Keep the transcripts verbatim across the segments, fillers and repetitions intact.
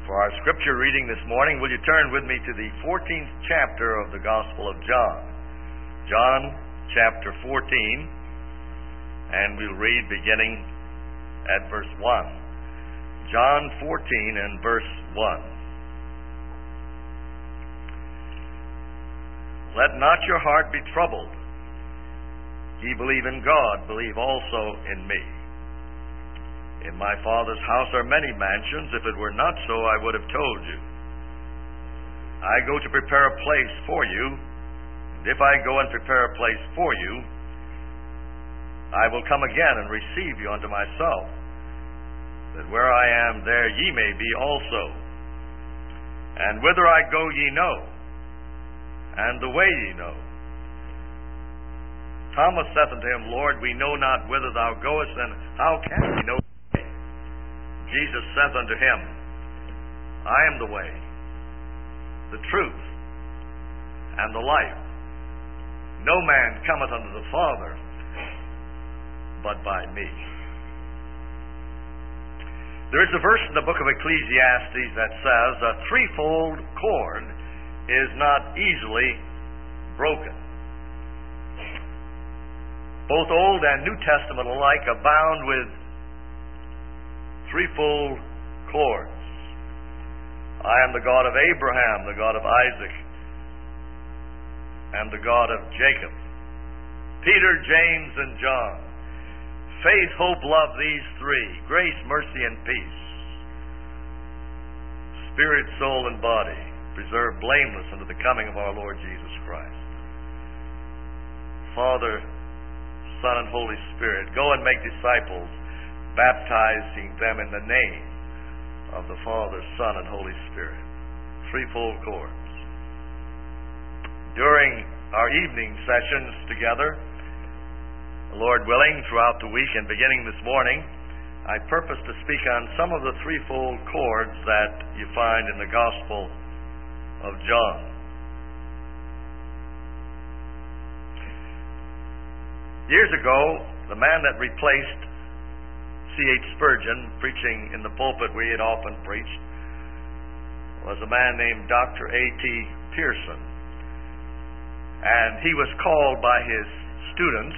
For our scripture reading this morning, will you turn with me to the fourteenth chapter of the Gospel of John? John chapter fourteen, and we'll read beginning at verse one. John fourteen and verse one. Let not your heart be troubled. Ye believe in God, believe also in me. In my Father's house are many mansions. If it were not so, I would have told you. I go to prepare a place for you, and if I go and prepare a place for you, I will come again and receive you unto myself, that where I am, there ye may be also. And whither I go ye know, and the way ye know. Thomas saith unto him, Lord, we know not whither thou goest, and how can we know? Jesus saith unto him, I am the way, the truth, and the life. No man cometh unto the Father but by me. There is a verse in the book of Ecclesiastes that says, a threefold cord is not easily broken. Both Old and New Testament alike abound with threefold cords. I am the God of Abraham, the God of Isaac, and the God of Jacob. Peter, James, and John. Faith, hope, love, these three. Grace, mercy, and peace. Spirit, soul, and body, preserved blameless unto the coming of our Lord Jesus Christ. Father, Son, and Holy Spirit, go and make disciples, baptizing them in the name of the Father, Son, and Holy Spirit. Threefold cords. During our evening sessions together, Lord willing, throughout the week and beginning this morning, I purpose to speak on some of the threefold cords that you find in the Gospel of John. Years ago, the man that replaced C H Spurgeon, preaching in the pulpit where he had often preached, was a man named Doctor A T Pierson. And he was called by his students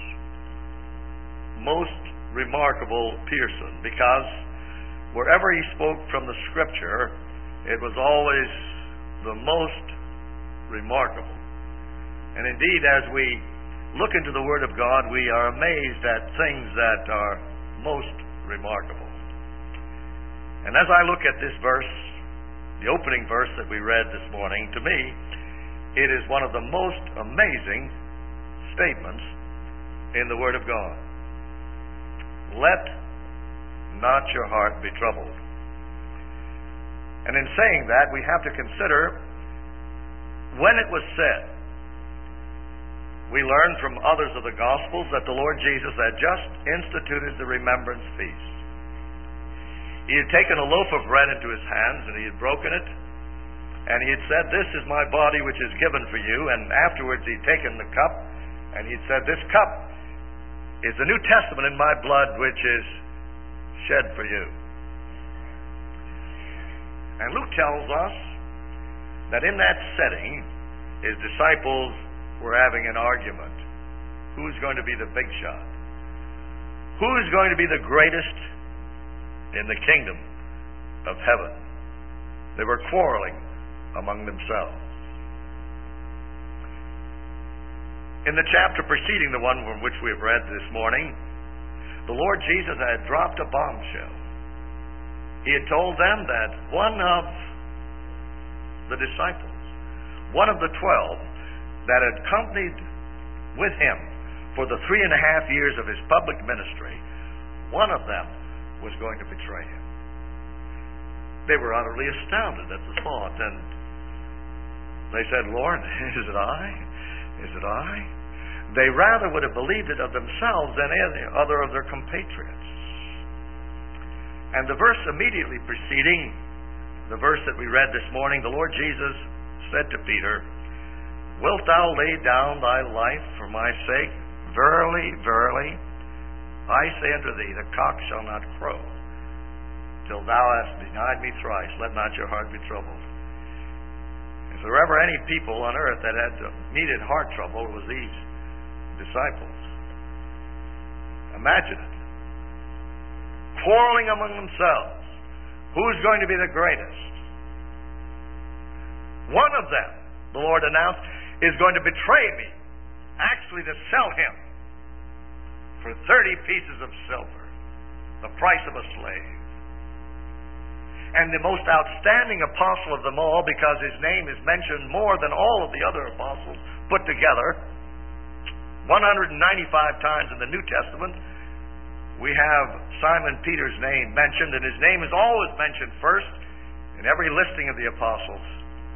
Most Remarkable Pierson, because wherever he spoke from the Scripture, it was always the most remarkable. And indeed, as we look into the Word of God, we are amazed at things that are most remarkable. And as I look at this verse, the opening verse that we read this morning, to me, it is one of the most amazing statements in the Word of God. Let not your heart be troubled. And in saying that, we have to consider when it was said. We learn from others of the Gospels that the Lord Jesus had just instituted the remembrance feast. He had taken a loaf of bread into his hands, and he had broken it, and he had said, this is my body which is given for you. And afterwards he had taken the cup, and he had said, this cup is the New Testament in my blood which is shed for you. And Luke tells us that in that setting, his disciples were having an argument. Who's going to be the big shot? Who's going to be the greatest in the kingdom of heaven? They were quarreling among themselves. In the chapter preceding the one from which we have read this morning, the Lord Jesus had dropped a bombshell. He had told them that one of the disciples, one of the twelve, that had accompanied with him for the three and a half years of his public ministry, one of them was going to betray him. They were utterly astounded at the thought, and they said, Lord, is it I? Is it I? They rather would have believed it of themselves than any other of their compatriots. And the verse immediately preceding the verse that we read this morning, the Lord Jesus said to Peter, wilt thou lay down thy life for my sake? Verily, verily, I say unto thee, the cock shall not crow till thou hast denied me thrice. Let not your heart be troubled. If there were ever any people on earth that had needed heart trouble, it was these disciples. Imagine it. Quarreling among themselves. Who's going to be the greatest? One of them, the Lord announced, is going to betray me. Actually, to sell him for thirty pieces of silver, the price of a slave. And the most outstanding apostle of them all, because his name is mentioned more than all of the other apostles put together, one hundred ninety-five times in the New Testament, we have Simon Peter's name mentioned, and his name is always mentioned first in every listing of the apostles.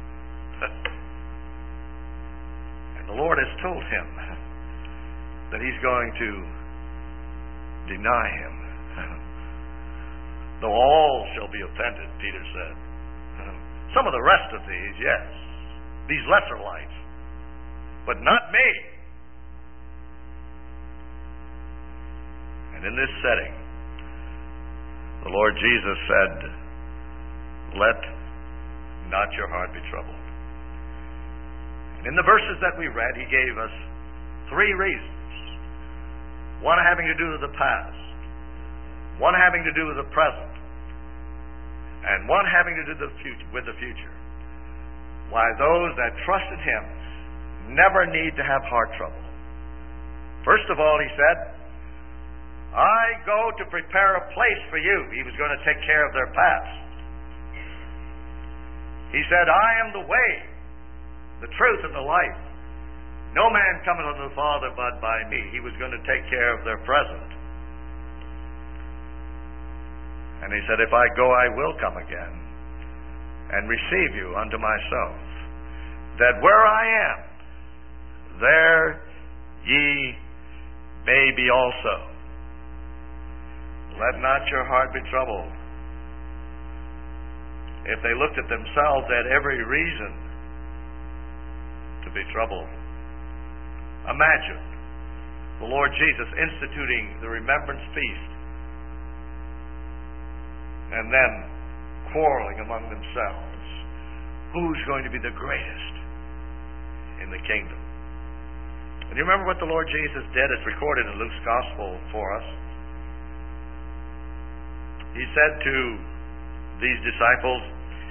And the Lord has told him that he's going to deny him. Though all shall be offended, Peter said. Some of the rest of these, yes. These lesser lights. But not me. And in this setting, the Lord Jesus said, let not your heart be troubled. And in the verses that we read, he gave us three reasons. One having to do with the past, one having to do with the present, and one having to do with the future. Why those that trust in him never need to have heart trouble. First of all, he said, I go to prepare a place for you. He was going to take care of their past. He said, I am the way, the truth, and the life. No man cometh unto the Father but by me. He was going to take care of their present. And he said, if I go, I will come again and receive you unto myself, that where I am, there ye may be also. Let not your heart be troubled. If they looked at themselves, they had every reason to be troubled. Imagine the Lord Jesus instituting the remembrance feast and then quarreling among themselves. Who's going to be the greatest in the kingdom? And you remember what the Lord Jesus did? It's recorded in Luke's Gospel for us. He said to these disciples,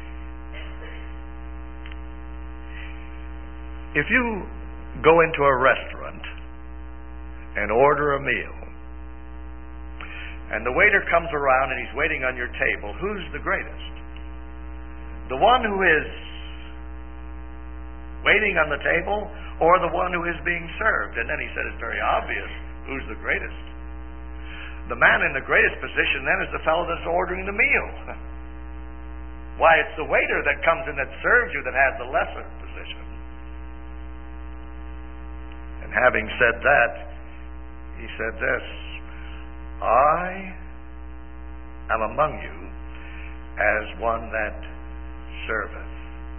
if you go into a restaurant and order a meal, and the waiter comes around and he's waiting on your table, who's the greatest? The one who is waiting on the table, or the one who is being served? And then he said, it's very obvious who's the greatest. The man in the greatest position then is the fellow that's ordering the meal. Why, it's the waiter that comes in that serves you that has the lesser position. And having said that, he said this, I am among you as one that serveth.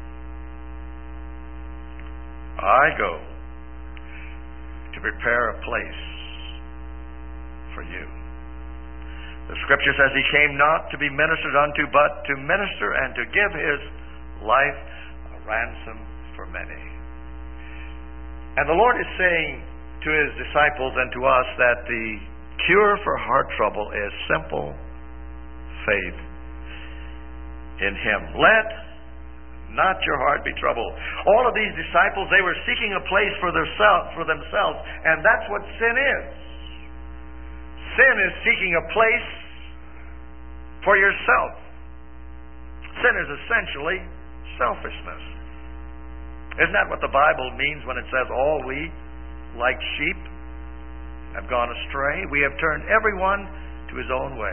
I go to prepare a place for you. The Scripture says he came not to be ministered unto, but to minister and to give his life a ransom for many. And the Lord is saying to his disciples and to us that the cure for heart trouble is simple faith in him. Let not your heart be troubled. All of these disciples, they were seeking a place for themselves, for themselves, and that's what sin is. Sin is seeking a place for yourself. Sin is essentially selfishness. Isn't that what the Bible means when it says all we, like sheep, have gone astray? We have turned everyone to his own way.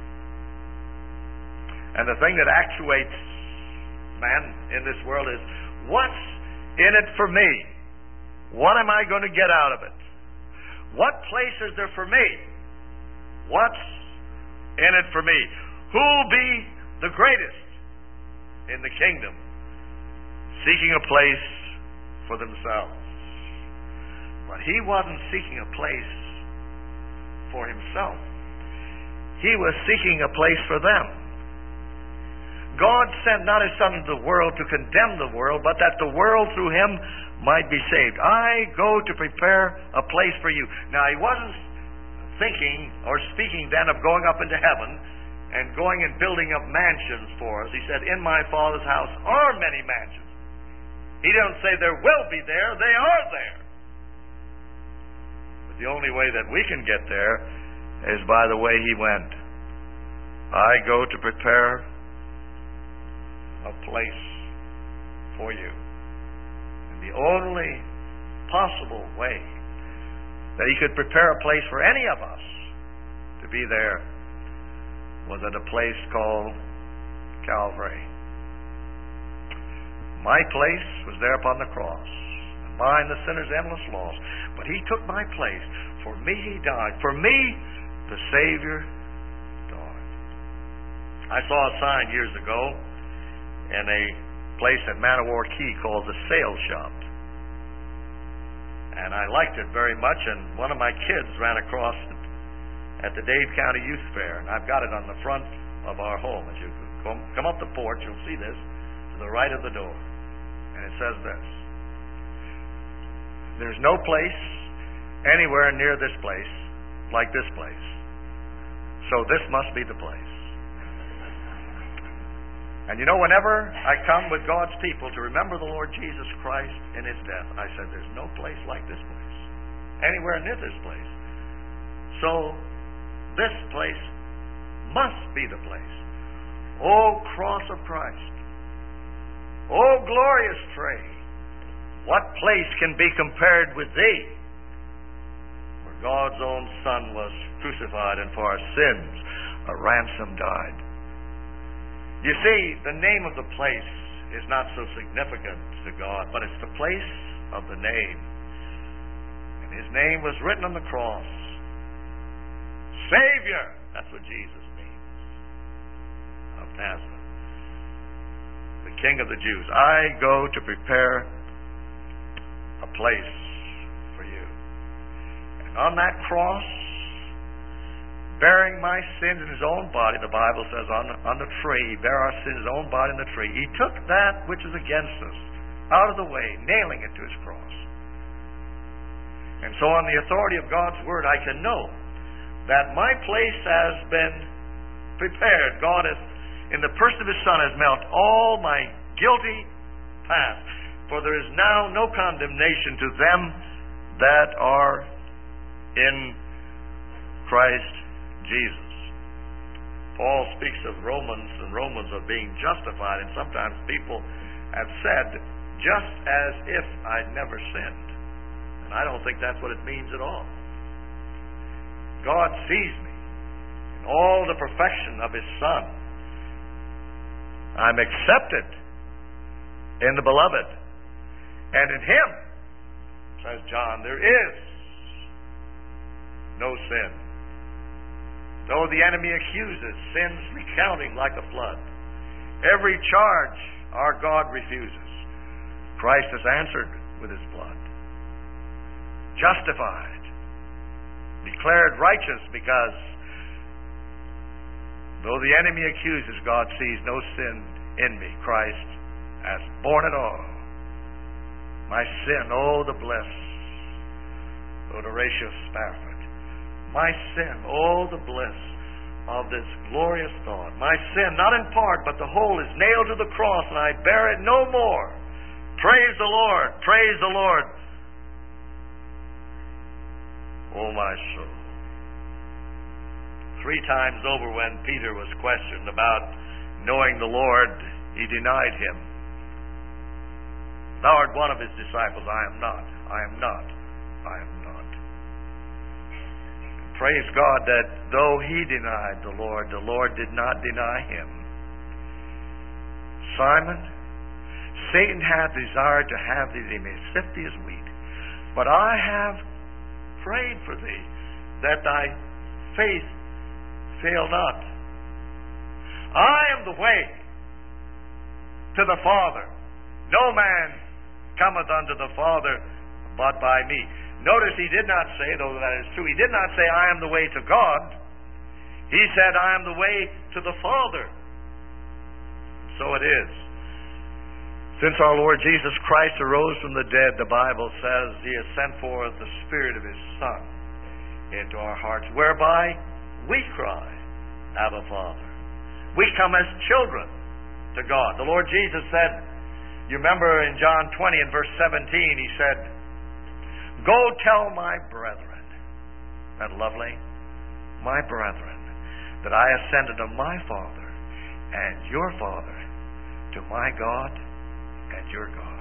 And the thing that actuates man in this world is, what's in it for me? What am I going to get out of it? What place is there for me? What's in it for me? Who'll be the greatest in the kingdom? Seeking a place for themselves. But he wasn't seeking a place for himself. He was seeking a place for them. God sent not His Son into the world to condemn the world, but that the world through Him might be saved. I go to prepare a place for you. Now, He wasn't thinking or speaking then of going up into heaven and going and building up mansions for us. He said, in my Father's house are many mansions. He didn't say there will be there, they are there. But the only way that we can get there is by the way He went. I go to prepare a place for you. And the only possible way that He could prepare a place for any of us to be there was at a place called Calvary. My place was there upon the cross, and mine the sinner's endless loss. But He took my place. For me He died. For me, the Savior died. I saw a sign years ago in a place at Manowar Key called the Sale Shop. And I liked it very much, and one of my kids ran across it at the Dade County Youth Fair, and I've got it on the front of our home. As you come, come up the porch, you'll see this, to the right of the door. And it says this: there's no place anywhere near this place like this place. So this must be the place. And you know, whenever I come with God's people to remember the Lord Jesus Christ in His death, I said, there's no place like this place, anywhere near this place. So this place must be the place. O cross of Christ, O glorious tree, what place can be compared with Thee, where God's own Son was crucified and for our sins a ransom died. You see, the name of the place is not so significant to God, but it's the place of the name. And His name was written on the cross. Savior, that's what Jesus means, of Nazareth, the King of the Jews. I go to prepare a place for you. And on that cross, bearing my sins in His own body, the Bible says on, on the tree, He bare our sins in His own body in the tree. He took that which is against us out of the way, nailing it to His cross. And so on the authority of God's Word, I can know that my place has been prepared. God has, in the person of His Son, has melted all my guilty past. For there is now no condemnation to them that are in Christ Jesus. Paul speaks of Romans and Romans of being justified, and sometimes people have said, just as if I'd never sinned. And I don't think that's what it means at all. God sees me in all the perfection of His Son. I'm accepted in the Beloved. And in Him, says John, there is no sin. Though the enemy accuses, sins recounting like a flood. Every charge our God refuses. Christ has answered with His blood. Justified. Declared righteous, because though the enemy accuses, God sees no sin in me. Christ has borne it all. My sin, oh the bliss, oh the Horatio Spafford. My sin, oh the bliss of this glorious thought. My sin, not in part, but the whole, is nailed to the cross, and I bear it no more. Praise the Lord, praise the Lord, oh my soul. Three times over, when Peter was questioned about knowing the Lord, he denied Him. Thou art one of His disciples. I am not. I am not. I am not. Praise God that though he denied the Lord, the Lord did not deny him. Simon, Satan hath desired to have thee, they may sift thee as wheat. But I have prayed for thee, that thy faith fail not. I am the way to the Father. No man cometh unto the Father but by me. Notice he did not say, though that is true, he did not say, I am the way to God. He said, I am the way to the Father. so it is. Since our Lord Jesus Christ arose from the dead, the Bible says He has sent forth the Spirit of His Son into our hearts, whereby we cry, Abba, Father. We come as children to God. The Lord Jesus said, you remember in John twenty and verse seventeen, He said, go tell my brethren, isn't that lovely? My brethren, that I ascended to my Father and your Father, to my God and your God.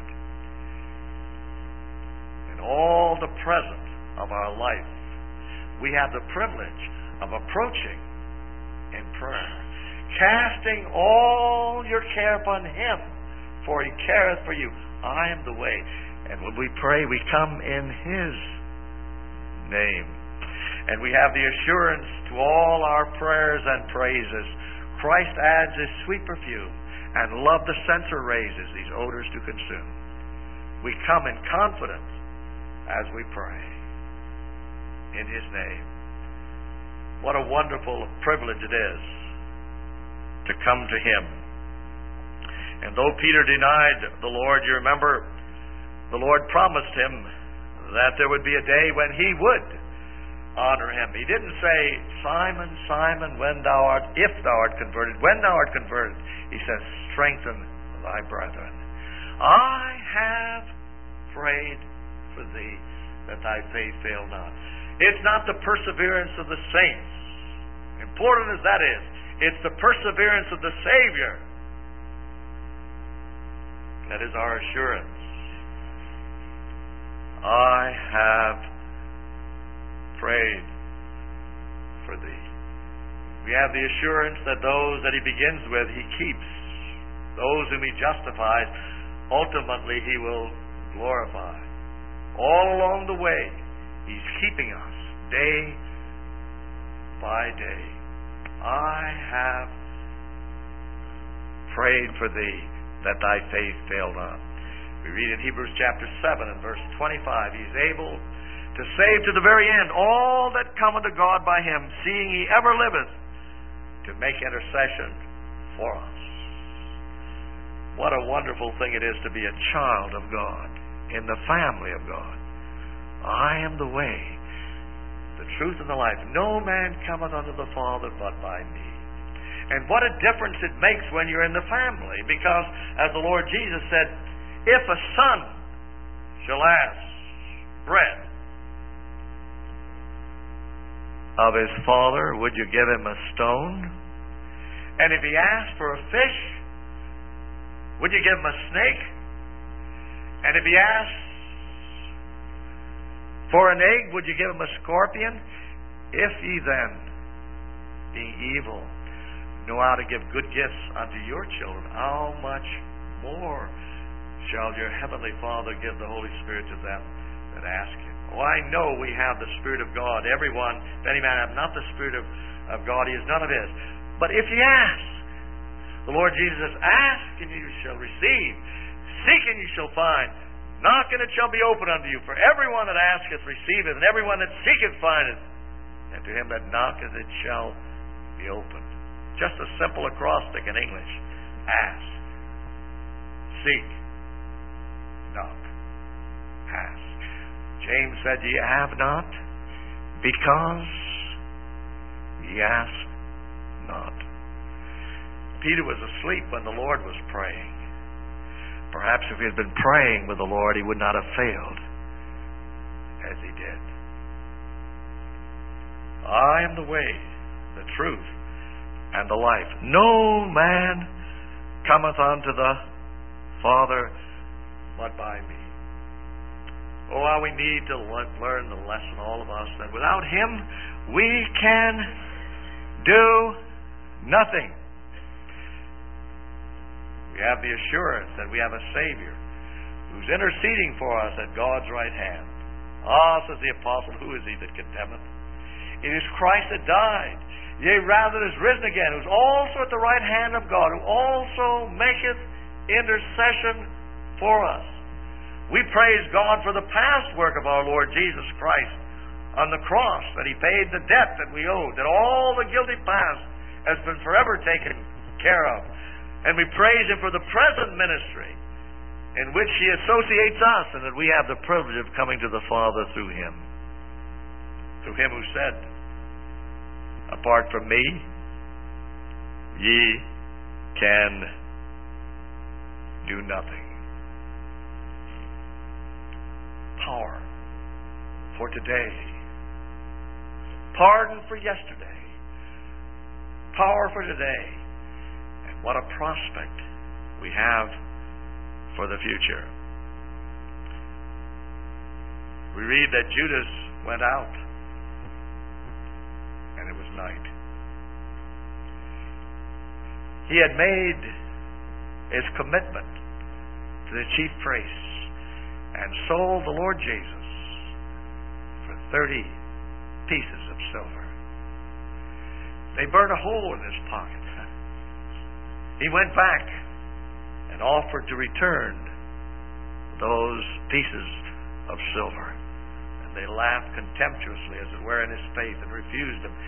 In all the present of our life, we have the privilege of approaching in prayer, casting all your care upon Him, for He careth for you. I am the way. And when we pray, we come in His name. And we have the assurance to all our prayers and praises. Christ adds His sweet perfume, and love the censer raises these odors to consume. We come in confidence as we pray in His name. What a wonderful privilege it is to come to Him. And though Peter denied the Lord, you remember the Lord promised him that there would be a day when He would honor him. He didn't say, Simon, Simon, when thou art, if thou art converted, when thou art converted. He says, strengthen thy brethren. I have prayed for thee, that thy faith fail not. It's not the perseverance of the saints, important as that is, it's the perseverance of the Savior that is our assurance. I have prayed for thee. We have the assurance that those that He begins with, He keeps. Those whom He justifies, ultimately He will glorify. All along the way, He's keeping us day by day. I have prayed for thee, that thy faith fail not. We read in Hebrews chapter seven and verse twenty-five, He's able to save to the very end all that come unto God by Him, seeing He ever liveth to make intercession for us. What a wonderful thing it is to be a child of God, in the family of God. I am the way, the truth, and the life. No man cometh unto the Father but by me. And what a difference it makes when you're in the family, because as the Lord Jesus said, if a son shall ask bread of his father, would you give him a stone? And if he asked for a fish, would you give him a snake? And if he asked for an egg, would you give him a scorpion? If ye then, being evil, know how to give good gifts unto your children, how much more shall your heavenly Father give the Holy Spirit to them that ask Him? Oh, I know we have the Spirit of God. Everyone, if any man have not the Spirit of, of God, he is none of His. But if ye ask, the Lord Jesus says, ask and you shall receive. Seek and you shall find. Knock and it shall be opened unto you. For everyone that asketh receiveth, and everyone that seeketh findeth. And to him that knocketh it shall be opened. Just a simple acrostic in English. Ask. Seek. Knock. Ask. James said, ye have not because ye ask not. Peter was asleep when the Lord was praying. Perhaps if he had been praying with the Lord, he would not have failed as he did. I am the way, the truth, and the life. No man cometh unto the Father but by me. Oh, how we need to learn the lesson, all of us, that without Him we can do nothing. We have the assurance that we have a Savior who's interceding for us at God's right hand. Ah, says the apostle, who is he that condemneth? It is Christ that died, yea, rather is risen again, who's also at the right hand of God, who also maketh intercession for us. We praise God for the past work of our Lord Jesus Christ on the cross, that He paid the debt that we owed, that all the guilty past has been forever taken care of. And we praise Him for the present ministry in which He associates us, and that we have the privilege of coming to the Father through Him. Through Him who said, apart from me, ye can do nothing. Power for today. Pardon for yesterday. Power for today. And what a prospect we have for the future. We read that Judas went out, and it was night. He had made his commitment to the chief priests and sold the Lord Jesus for thirty pieces of silver. They burned a hole in his pocket. He went back and offered to return those pieces of silver. And they laughed contemptuously, as it were, in his face, and refused them.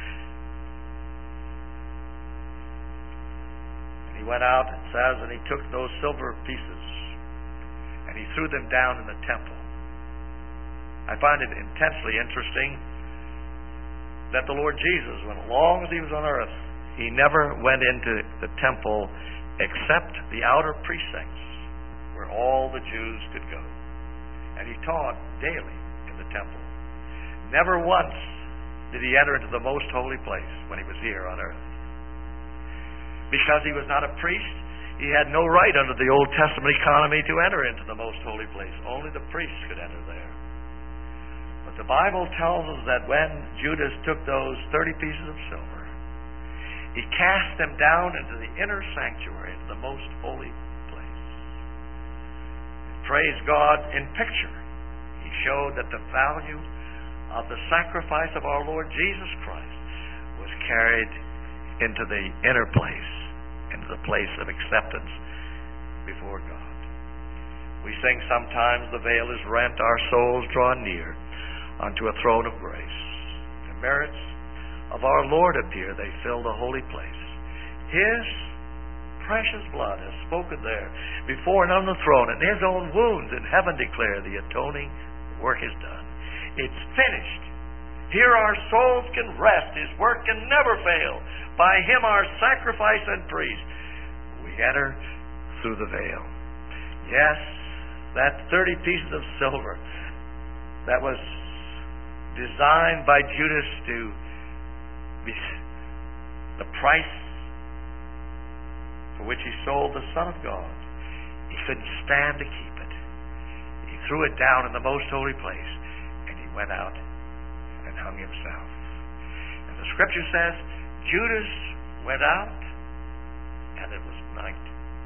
And he went out, it says, and he took those silver pieces and he threw them down in the temple. I find it intensely interesting that the Lord Jesus, when as long as He was on earth, He never went into the temple except the outer precincts where all the Jews could go. And He taught daily in the temple. Never once did He enter into the most holy place when He was here on earth. Because He was not a priest, He had no right under the Old Testament economy to enter into the most holy place. Only the priests could enter there. But the Bible tells us that when Judas took those thirty pieces of silver, he cast them down into the inner sanctuary, into the most holy place. And praise God, in picture, he showed that the value of the sacrifice of our Lord Jesus Christ was carried into the inner place, into the place of acceptance before God. We sing sometimes, the veil is rent, our souls draw near unto a throne of grace. The merits of our Lord appear, they fill the holy place. His precious blood is spoken there before and on the throne, and His own wounds in heaven declare the atoning work is done. It's finished. Here our souls can rest. His work can never fail. By Him our sacrifice and priest, we enter through the veil. Yes, that thirty pieces of silver that was designed by Judas to be the price for which he sold the Son of God. He couldn't stand to keep it. He threw it down in the most holy place, and he went out and hung himself. And the Scripture says, Judas went out, and it was night.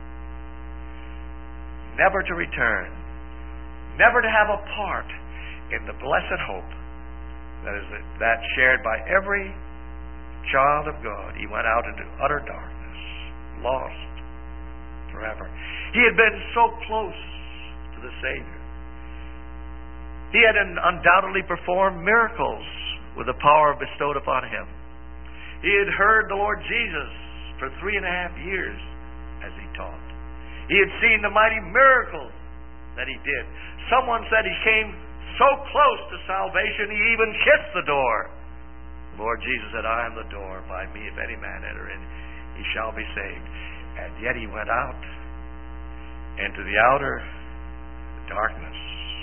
Never to return, never to have a part in the blessed hope that is that shared by every child of God. He went out into utter darkness, lost forever. He had been so close to the Savior. He had undoubtedly performed miracles with the power bestowed upon him. He had heard the Lord Jesus for three and a half years as He taught. He had seen the mighty miracles that He did. Someone said He came so close to salvation, He even kissed the door. The Lord Jesus said, I am the door. By me, if any man enter in, he shall be saved. And yet He went out into the outer darkness.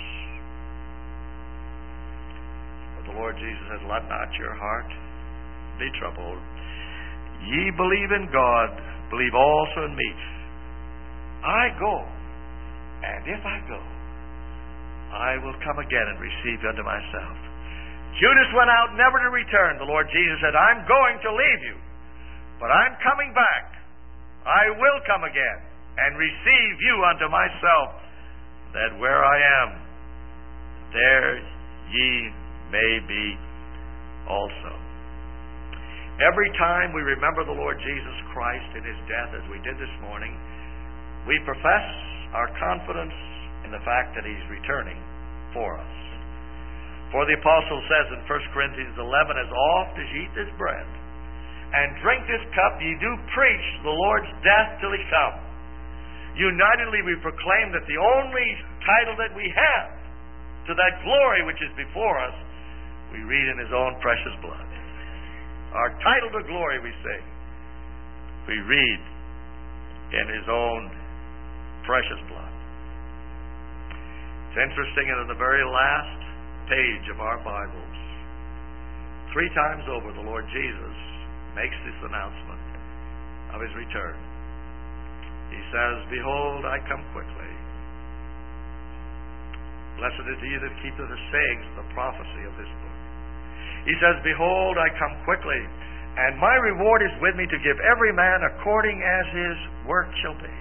But the Lord Jesus said, let not your heart be troubled. Ye believe in God, believe also in me. I go, and if I go, I will come again and receive you unto myself. Judas went out never to return. The Lord Jesus said, I'm going to leave you, but I'm coming back. I will come again and receive you unto myself, that where I am, there ye may be also. Every time we remember the Lord Jesus Christ in His death, as we did this morning, we profess our confidence in the fact that He's returning for us. For the Apostle says in First Corinthians eleven, as oft as ye eat this bread and drink this cup, ye do preach the Lord's death till he come. Unitedly we proclaim that the only title that we have to that glory which is before us, we read in his own precious blood. Our title to glory, we say, we read in his own precious blood. It's interesting that in the very last page of our Bibles, three times over the Lord Jesus makes this announcement of his return. He says, behold, I come quickly. Blessed is he that keepeth the sayings of the prophecy of this book. He says, behold, I come quickly, and my reward is with me to give every man according as his work shall be.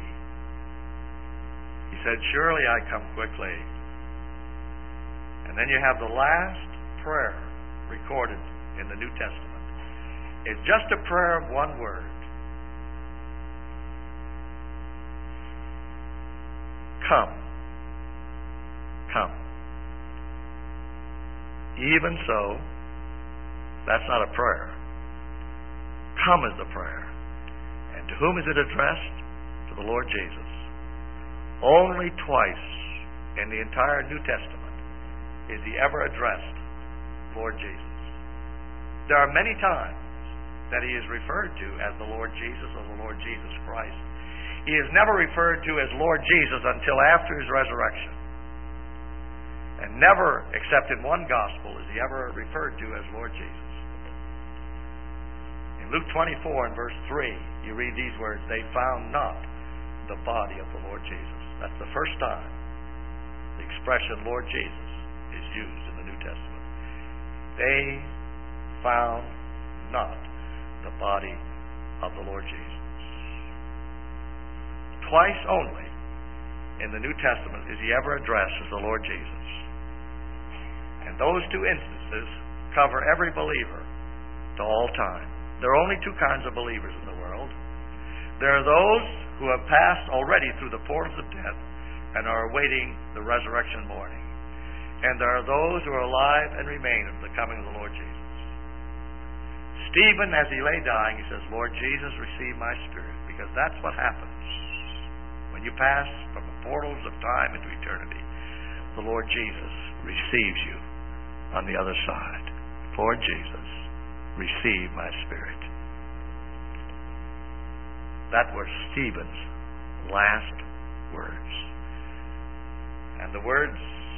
He said, surely I come quickly. And then you have the last prayer recorded in the New Testament. It's just a prayer of one word. Come. Come. Even so, that's not a prayer. Come is the prayer. And to whom is it addressed? To the Lord Jesus. Only twice in the entire New Testament is he ever addressed Lord Jesus. There are many times that he is referred to as the Lord Jesus or the Lord Jesus Christ. He is never referred to as Lord Jesus until after his resurrection. And never, except in one gospel, is he ever referred to as Lord Jesus. In Luke twenty-four and verse three, you read these words, they found not the body of the Lord Jesus. That's the first time the expression Lord Jesus is used in the New Testament. They found not the body of the Lord Jesus. Twice only in the New Testament is he ever addressed as the Lord Jesus. And those two instances cover every believer to all time. There are only two kinds of believers in the world. There are those who have passed already through the portals of death and are awaiting the resurrection morning. And there are those who are alive and remain until the coming of the Lord Jesus. Stephen, as he lay dying, he says, Lord Jesus, receive my spirit. Because that's what happens. When you pass from the portals of time into eternity, the Lord Jesus receives you on the other side. Lord Jesus, receive my spirit. That were Stephen's last words. And the words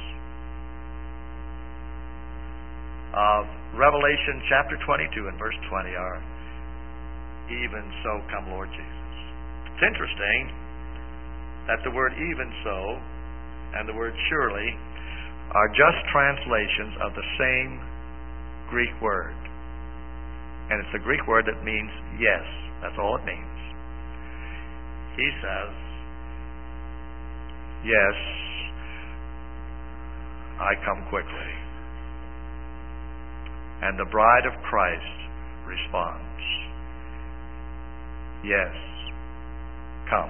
of Revelation chapter twenty-two and verse twenty are, even so come Lord Jesus. It's interesting that the word even so and the word surely are just translations of the same Greek word. And it's the Greek word that means yes. That's all it means. He says, yes, I come quickly. And the bride of Christ responds, yes, come,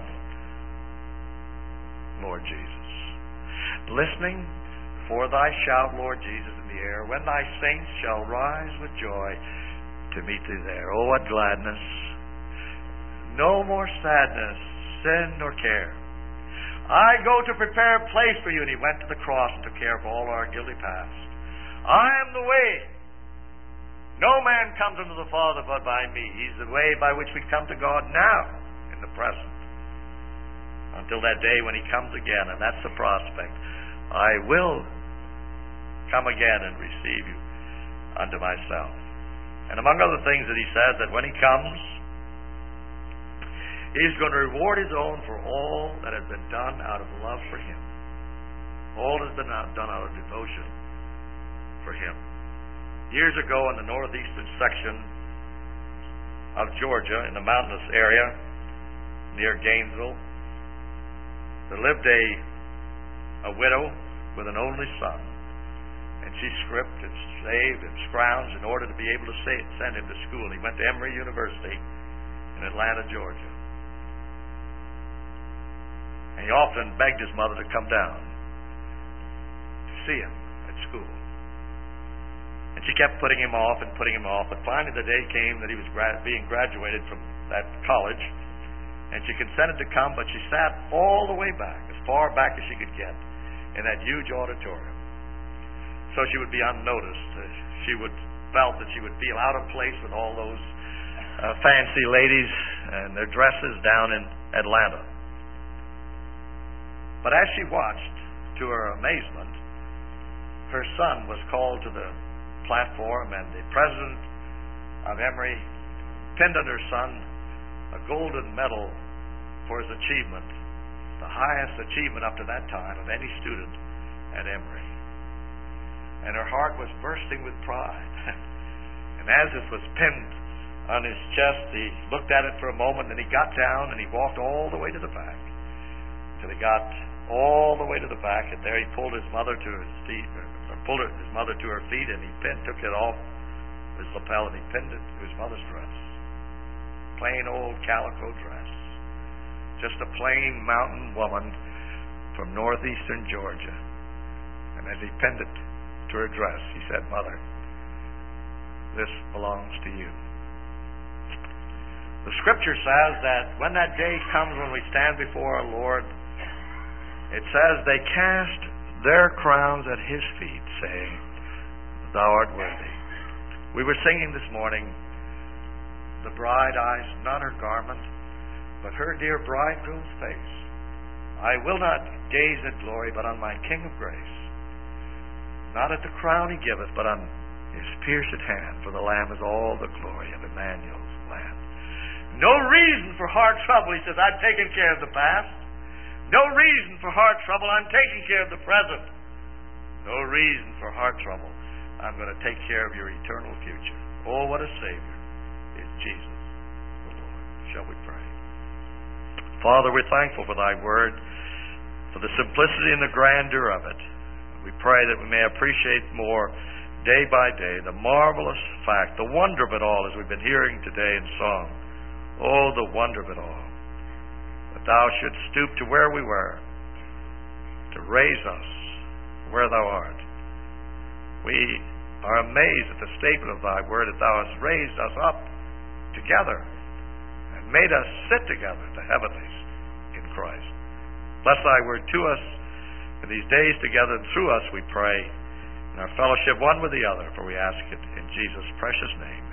Lord Jesus. Listening for thy shout, Lord Jesus, in the air, when thy saints shall rise with joy to meet thee there. Oh, what gladness. No more sadness, sin, nor care. I go to prepare a place for you. And he went to the cross and took care of all our guilty past. I am the way. No man comes unto the Father but by me. He's the way by which we come to God now, in the present. Until that day when he comes again, and that's the prospect. I will come again and receive you unto myself. And among other things that he says, that when he comes, he's going to reward his own for all that has been done out of love for him. All has been done out of devotion for him. Years ago in the northeastern section of Georgia, in the mountainous area near Gainesville, there lived a, a widow with an only son. And she scripted and saved and scrounged in order to be able to say, send him to school. He went to Emory University in Atlanta, Georgia. And he often begged his mother to come down to see him at school. And But she kept putting him off and putting him off. But finally the day came that he was gra- being graduated from that college, and she consented to come, but she sat all the way back, as far back as she could get, in that huge auditorium. So she would be unnoticed. Uh, she would felt that she would feel out of place with all those uh, fancy ladies and their dresses down in Atlanta. But as she watched, to her amazement, her son was called to the platform, and the president of Emory pinned on her son a golden medal for his achievement, the highest achievement up to that time of any student at Emory. And her heart was bursting with pride. And as it was pinned on his chest, he looked at it for a moment, and he got down and he walked all the way to the back, till he got all the way to the back, and there he pulled his mother to his feet, or pulled her, his mother to her feet, and he pinned, took it off his lapel, and he pinned it to his mother's dress. Plain old calico dress. Just a plain mountain woman from northeastern Georgia. And as he pinned it to her dress, he said, "Mother, this belongs to you." The scripture says that when that day comes when we stand before our Lord, it says they cast their crowns at his feet, saying, "Thou art worthy." We were singing this morning, "The bride eyes not her garment, but her dear bridegroom's face. I will not gaze at glory, but on my King of grace. Not at the crown he giveth, but on his pierced hand, for the Lamb is all the glory of Emmanuel's land." No reason for heart trouble. He says, "I've taken care of the past." No reason for heart trouble. I'm taking care of the present. No reason for heart trouble. I'm going to take care of your eternal future. Oh, what a Savior is Jesus the Lord. Shall we pray? Father, we're thankful for thy word, for the simplicity and the grandeur of it. We pray that we may appreciate more day by day the marvelous fact, the wonder of it all, as we've been hearing today in song. Oh, the wonder of it all. That thou shouldst stoop to where we were, to raise us where thou art. We are amazed at the statement of thy word that thou hast raised us up together and made us sit together to heavenlies in Christ. Bless thy word to us in these days together, and through us we pray in our fellowship one with the other, for we ask it in Jesus' precious name.